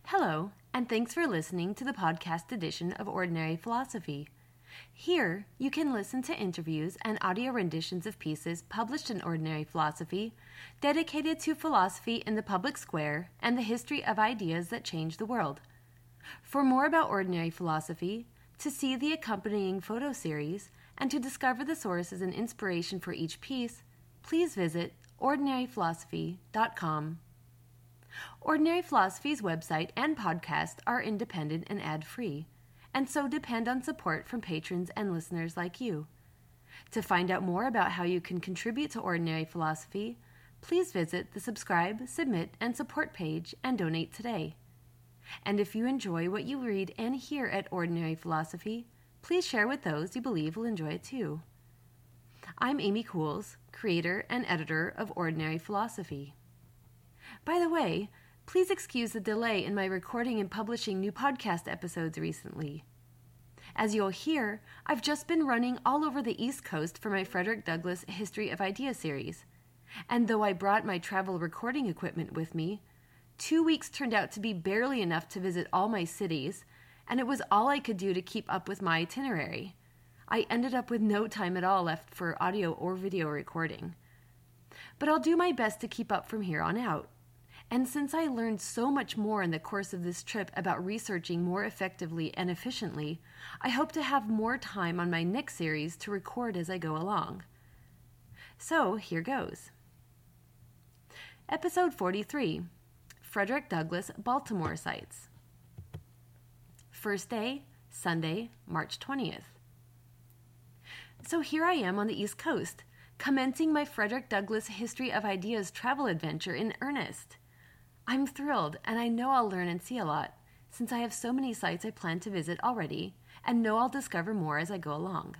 Hello, and thanks for listening to the podcast edition of Ordinary Philosophy. Here, you can listen to interviews and audio renditions of pieces published in Ordinary Philosophy, dedicated to philosophy in the public square and the history of ideas that change the world. For more about Ordinary Philosophy, to see the accompanying photo series, and to discover the sources and inspiration for each piece, please visit ordinaryphilosophy.com. Ordinary Philosophy's website and podcast are independent and ad-free, and so depend on support from patrons and listeners like you. To find out more about how you can contribute to Ordinary Philosophy, please visit the subscribe, submit, and support page and donate today. And if you enjoy what you read and hear at Ordinary Philosophy, please share with those you believe will enjoy it too. I'm Amy Cools, creator and editor of Ordinary Philosophy. By the way, please excuse the delay in my recording and publishing new podcast episodes recently. As you'll hear, I've just been running all over the East Coast for my Frederick Douglass History of Ideas series. And though I brought my travel recording equipment with me, 2 weeks turned out to be barely enough to visit all my cities, and it was all I could do to keep up with my itinerary. I ended up with no time at all left for audio or video recording. But I'll do my best to keep up from here on out. And since I learned so much more in the course of this trip about researching more effectively and efficiently, I hope to have more time on my next series to record as I go along. So here goes. Episode 43, Frederick Douglass Baltimore Sites. First day, Sunday, March 20th. So here I am on the East Coast, commencing my Frederick Douglass History of Ideas travel adventure in earnest. I'm thrilled, and I know I'll learn and see a lot, since I have so many sites I plan to visit already, and know I'll discover more as I go along.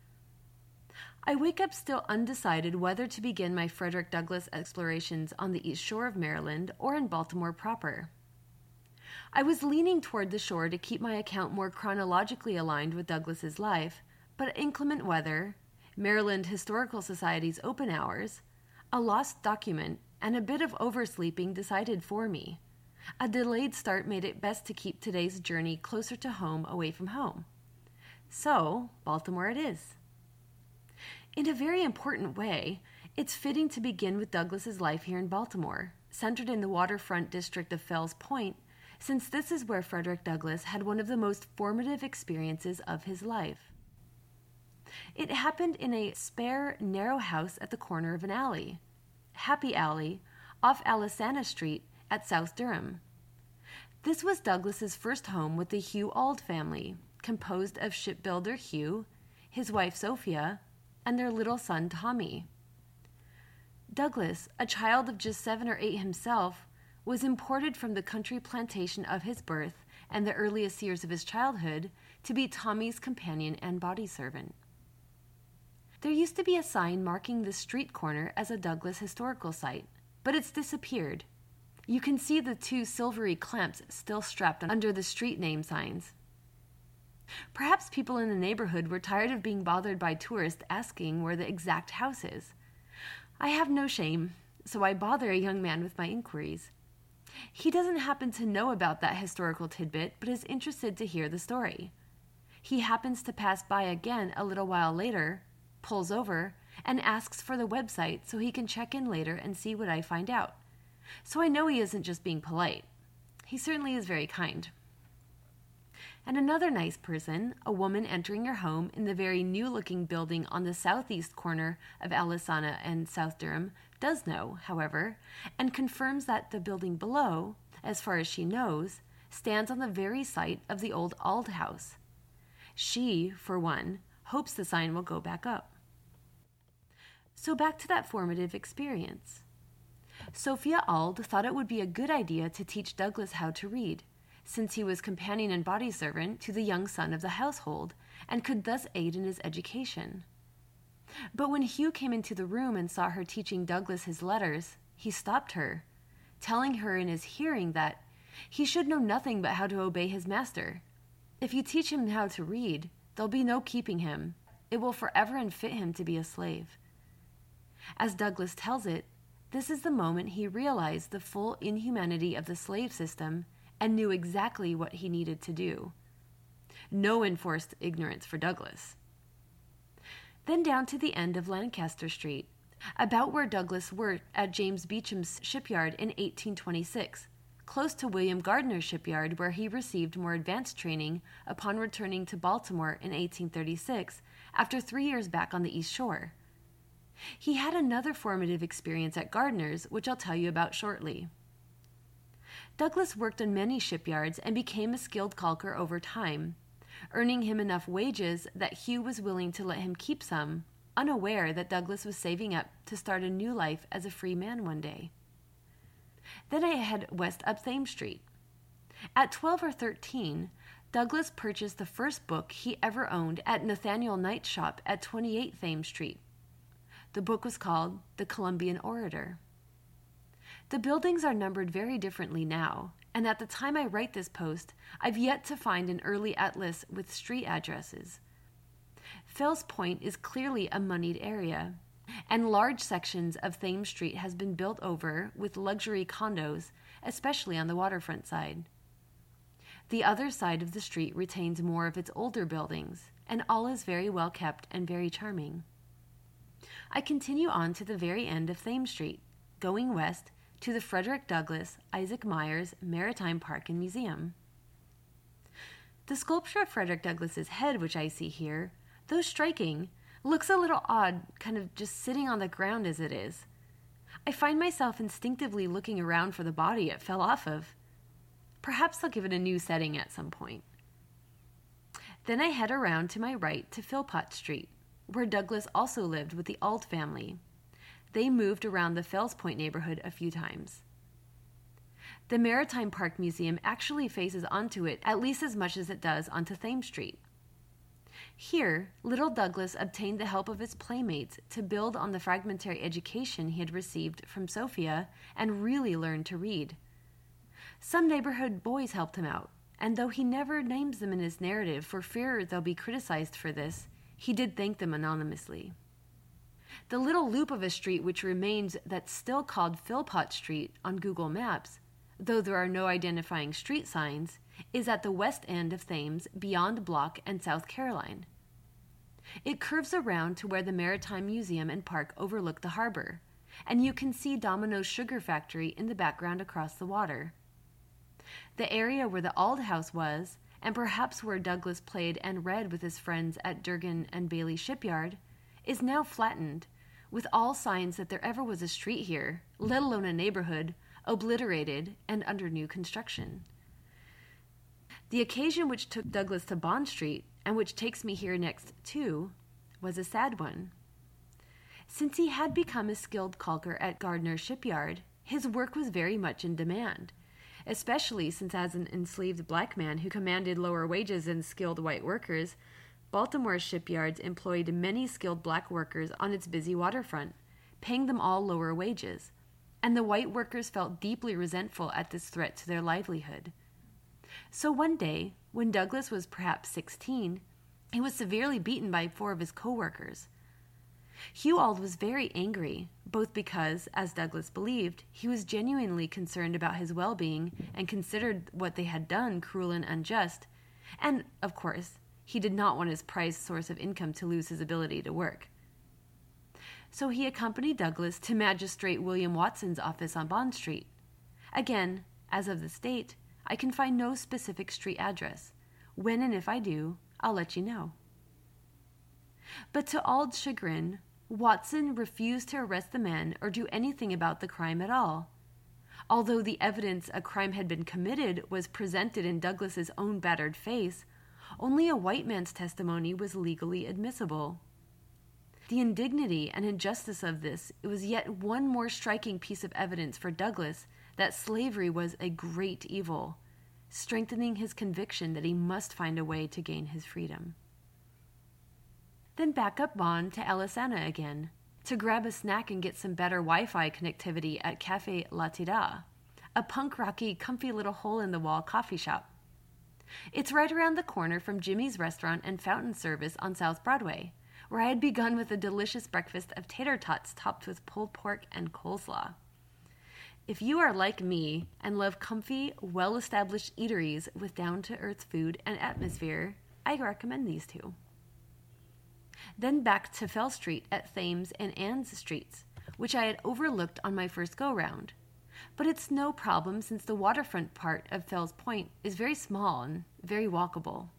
I wake up still undecided whether to begin my Frederick Douglass explorations on the East Shore of Maryland or in Baltimore proper. I was leaning toward the shore to keep my account more chronologically aligned with Douglass's life, but inclement weather, Maryland Historical Society's open hours, a lost document, and a bit of oversleeping decided for me. A delayed start made it best to keep today's journey closer to home away from home. So, Baltimore it is. In a very important way, it's fitting to begin with Douglass's life here in Baltimore, centered in the waterfront district of Fells Point, since this is where Frederick Douglass had one of the most formative experiences of his life. It happened in a spare, narrow house at the corner of an alley, Happy Alley, off Alisana Street at South Durham. This was Douglass's first home with the Hugh Auld family, composed of shipbuilder Hugh, his wife Sophia, and their little son Tommy. Douglass, a child of just 7 or 8 himself, was imported from the country plantation of his birth and the earliest years of his childhood to be Tommy's companion and body servant. There used to be a sign marking this street corner as a Douglass historical site, but it's disappeared. You can see the 2 silvery clamps still strapped under the street name signs. Perhaps people in the neighborhood were tired of being bothered by tourists asking where the exact house is. I have no shame, so I bother a young man with my inquiries. He doesn't happen to know about that historical tidbit, but is interested to hear the story. He happens to pass by again a little while later, pulls over, and asks for the website so he can check in later and see what I find out. So I know he isn't just being polite. He certainly is very kind. And another nice person, a woman entering her home in the very new-looking building on the southeast corner of Alisana and South Durham, does know, however, and confirms that the building below, as far as she knows, stands on the very site of the old Auld house. She, for one, hopes the sign will go back up. So back to that formative experience. Sophia Auld thought it would be a good idea to teach Douglass how to read, since he was companion and body servant to the young son of the household, and could thus aid in his education. But when Hugh came into the room and saw her teaching Douglass his letters, he stopped her, telling her in his hearing that he should know nothing but how to obey his master. If you teach him how to read, there'll be no keeping him. It will forever unfit him to be a slave. As Douglass tells it, this is the moment he realized the full inhumanity of the slave system and knew exactly what he needed to do. No enforced ignorance for Douglas. Then down to the end of Lancaster Street, about where Douglas worked at James Beecham's shipyard in 1826, close to William Gardner's shipyard where he received more advanced training upon returning to Baltimore in 1836 after 3 years back on the East Shore. He had another formative experience at Gardner's, which I'll tell you about shortly. Douglas worked in many shipyards and became a skilled caulker over time, earning him enough wages that Hugh was willing to let him keep some, unaware that Douglas was saving up to start a new life as a free man one day. Then I head west up Thames Street. At 12 or 13, Douglas purchased the first book he ever owned at Nathaniel Knight's shop at 28 Thames Street. The book was called The Columbian Orator. The buildings are numbered very differently now, and at the time I write this post, I've yet to find an early atlas with street addresses. Fells Point is clearly a moneyed area, and large sections of Thames Street has been built over with luxury condos, especially on the waterfront side. The other side of the street retains more of its older buildings, and all is very well kept and very charming. I continue on to the very end of Thames Street, going west to the Frederick Douglass Isaac Myers Maritime Park and Museum. The sculpture of Frederick Douglass's head, which I see here, though striking, looks a little odd, kind of just sitting on the ground as it is. I find myself instinctively looking around for the body it fell off of. Perhaps I'll give it a new setting at some point. Then I head around to my right to Philpott Street, where Douglas also lived with the Auld family. They moved around the Fells Point neighborhood a few times. The Maritime Park Museum actually faces onto it at least as much as it does onto Thames Street. Here, little Douglas obtained the help of his playmates to build on the fragmentary education he had received from Sophia and really learn to read. Some neighborhood boys helped him out, and though he never names them in his narrative for fear they'll be criticized for this, he did thank them anonymously. The little loop of a street which remains that's still called Philpott Street on Google Maps, though there are no identifying street signs, is at the west end of Thames beyond Block and South Caroline. It curves around to where the Maritime Museum and Park overlook the harbor, and you can see Domino's Sugar Factory in the background across the water. The area where the Auld House was, and perhaps where Douglas played and read with his friends at Durgan and Bailey Shipyard, is now flattened, with all signs that there ever was a street here, let alone a neighborhood, obliterated and under new construction. The occasion which took Douglas to Bond Street, and which takes me here next too, was a sad one. Since he had become a skilled caulker at Gardner's shipyard, his work was very much in demand, especially since as an enslaved black man who commanded lower wages than skilled white workers, Baltimore's shipyards employed many skilled black workers on its busy waterfront, paying them all lower wages, and the white workers felt deeply resentful at this threat to their livelihood. So one day, when Douglas was perhaps 16, he was severely beaten by 4 of his co-workers. Hugh Auld was very angry, both because, as Douglas believed, he was genuinely concerned about his well-being and considered what they had done cruel and unjust, and, of course, he did not want his prized source of income to lose his ability to work. So he accompanied Douglas to Magistrate William Watson's office on Bond Street. Again, as of this date, I can find no specific street address. When and if I do, I'll let you know. But to Auld's chagrin, Watson refused to arrest the men or do anything about the crime at all. Although the evidence a crime had been committed was presented in Douglas's own battered face, only a white man's testimony was legally admissible. The indignity and injustice of this was yet one more striking piece of evidence for Douglas that slavery was a great evil, strengthening his conviction that he must find a way to gain his freedom. Then back up Bond to Alisana again, to grab a snack and get some better Wi-Fi connectivity at Café La Tida, a punk-rocky, comfy little hole-in-the-wall coffee shop. It's right around the corner from Jimmy's Restaurant and Fountain Service on South Broadway, where I had begun with a delicious breakfast of tater tots topped with pulled pork and coleslaw. If you are like me and love comfy, well-established eateries with down-to-earth food and atmosphere, I recommend these two. Then back to Fell Street at Thames and Anne's Streets, which I had overlooked on my first go-round. But it's no problem since the waterfront part of Fells Point is very small and very walkable.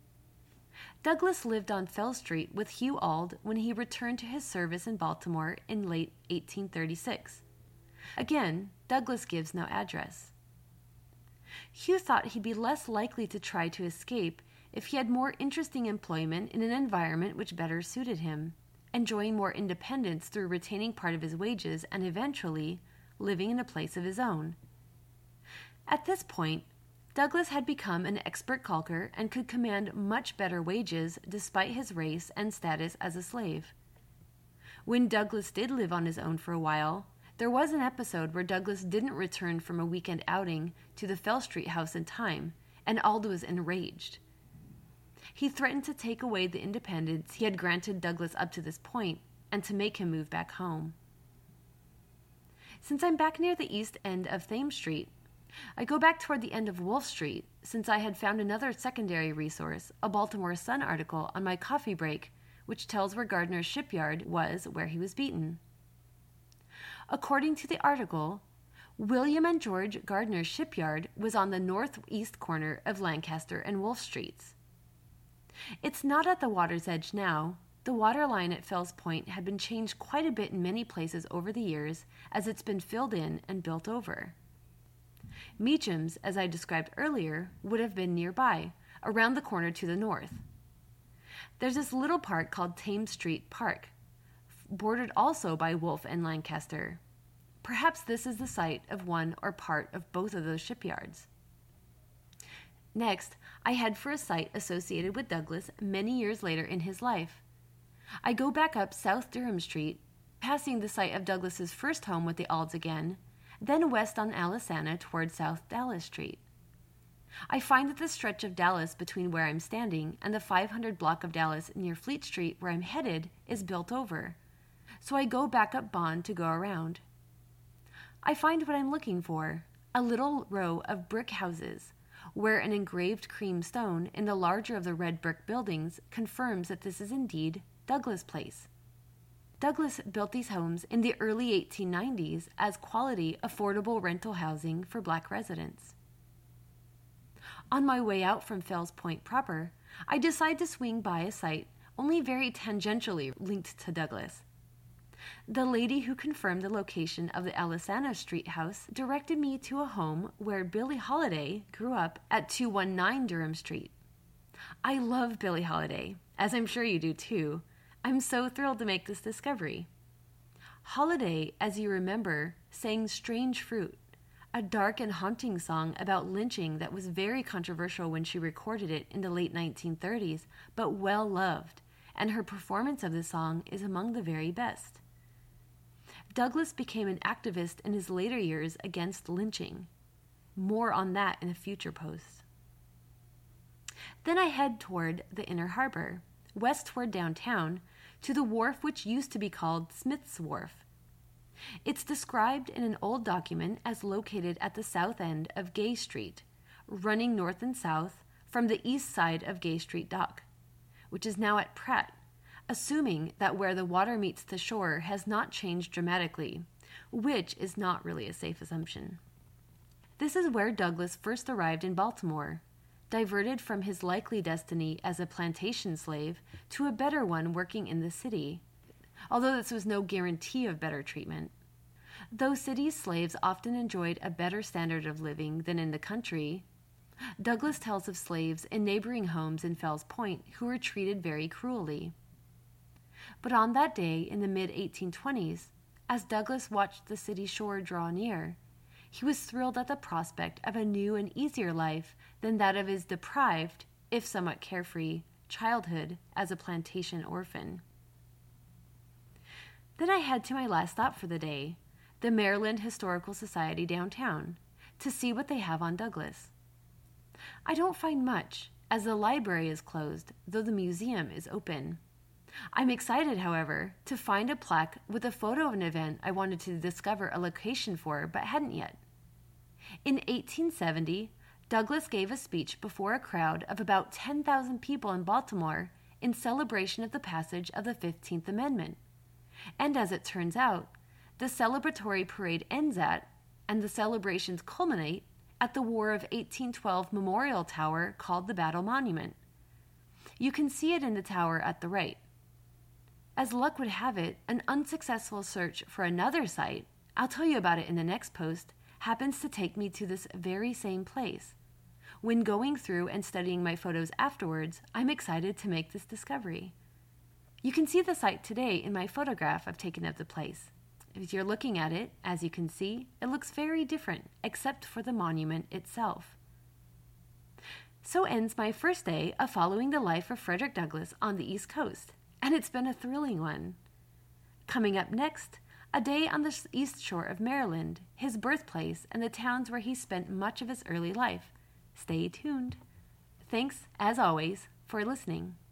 Douglas lived on Fell Street with Hugh Auld when he returned to his service in Baltimore in late 1836. Again, Douglas gives no address. Hugh thought he'd be less likely to try to escape if he had more interesting employment in an environment which better suited him, enjoying more independence through retaining part of his wages and eventually living in a place of his own. At this point, Douglas had become an expert caulker and could command much better wages despite his race and status as a slave. When Douglas did live on his own for a while, there was an episode where Douglas didn't return from a weekend outing to the Fell Street house in time, and Auld was enraged. He threatened to take away the independence he had granted Douglas up to this point and to make him move back home. Since I'm back near the east end of Thames Street, I go back toward the end of Wolf Street since I had found another secondary resource, a Baltimore Sun article on my coffee break, which tells where Gardner's shipyard was where he was beaten. According to the article, William and George Gardner's shipyard was on the northeast corner of Lancaster and Wolf Streets. It's not at the water's edge now. The water line at Fells Point had been changed quite a bit in many places over the years as it's been filled in and built over. Meacham's, as I described earlier, would have been nearby, around the corner to the north. There's this little park called Thames Street Park, bordered also by Wolf and Lancaster. Perhaps this is the site of one or part of both of those shipyards. Next, I head for a site associated with Douglas many years later in his life. I go back up South Durham Street, passing the site of Douglas's first home with the Aulds again, then west on Alisana toward South Dallas Street. I find that the stretch of Dallas between where I'm standing and the 500 block of Dallas near Fleet Street where I'm headed is built over, so I go back up Bond to go around. I find what I'm looking for, a little row of brick houses, where an engraved cream stone in the larger of the red brick buildings confirms that this is indeed Douglas Place. Douglas built these homes in the early 1890s as quality, affordable rental housing for Black residents. On my way out from Fells Point proper, I decide to swing by a site only very tangentially linked to Douglas. The lady who confirmed the location of the Alisana Street house directed me to a home where Billie Holiday grew up at 219 Durham Street. I love Billie Holiday, as I'm sure you do too. I'm so thrilled to make this discovery. Holiday, as you remember, sang Strange Fruit, a dark and haunting song about lynching that was very controversial when she recorded it in the late 1930s, but well loved, and her performance of the song is among the very best. Douglas became an activist in his later years against lynching. More on that in a future post. Then I head toward the Inner Harbor, west toward downtown, to the wharf which used to be called Smith's Wharf. It's described in an old document as located at the south end of Gay Street, running north and south from the east side of Gay Street Dock, which is now at Pratt, assuming that where the water meets the shore has not changed dramatically, which is not really a safe assumption. This is where Douglas first arrived in Baltimore, diverted from his likely destiny as a plantation slave to a better one working in the city, although this was no guarantee of better treatment. Though city slaves often enjoyed a better standard of living than in the country, Douglas tells of slaves in neighboring homes in Fells Point who were treated very cruelly. But on that day in the mid-1820s, as Douglas watched the city shore draw near, he was thrilled at the prospect of a new and easier life than that of his deprived, if somewhat carefree, childhood as a plantation orphan. Then I head to my last stop for the day, the Maryland Historical Society downtown, to see what they have on Douglas. I don't find much, as the library is closed, though the museum is open. I'm excited, however, to find a plaque with a photo of an event I wanted to discover a location for but hadn't yet. In 1870, Douglas gave a speech before a crowd of about 10,000 people in Baltimore in celebration of the passage of the 15th Amendment. And as it turns out, the celebratory parade ends at, and the celebrations culminate, at the War of 1812 memorial tower called the Battle Monument. You can see it in the tower at the right. As luck would have it, an unsuccessful search for another site, I'll tell you about it in the next post, happens to take me to this very same place. When going through and studying my photos afterwards, I'm excited to make this discovery. You can see the site today in my photograph I've taken of the place. If you're looking at it, as you can see, it looks very different, except for the monument itself. So ends my first day of following the life of Frederick Douglass on the East Coast, and it's been a thrilling one. Coming up next, a day on the east shore of Maryland, his birthplace, and the towns where he spent much of his early life. Stay tuned. Thanks, as always, for listening.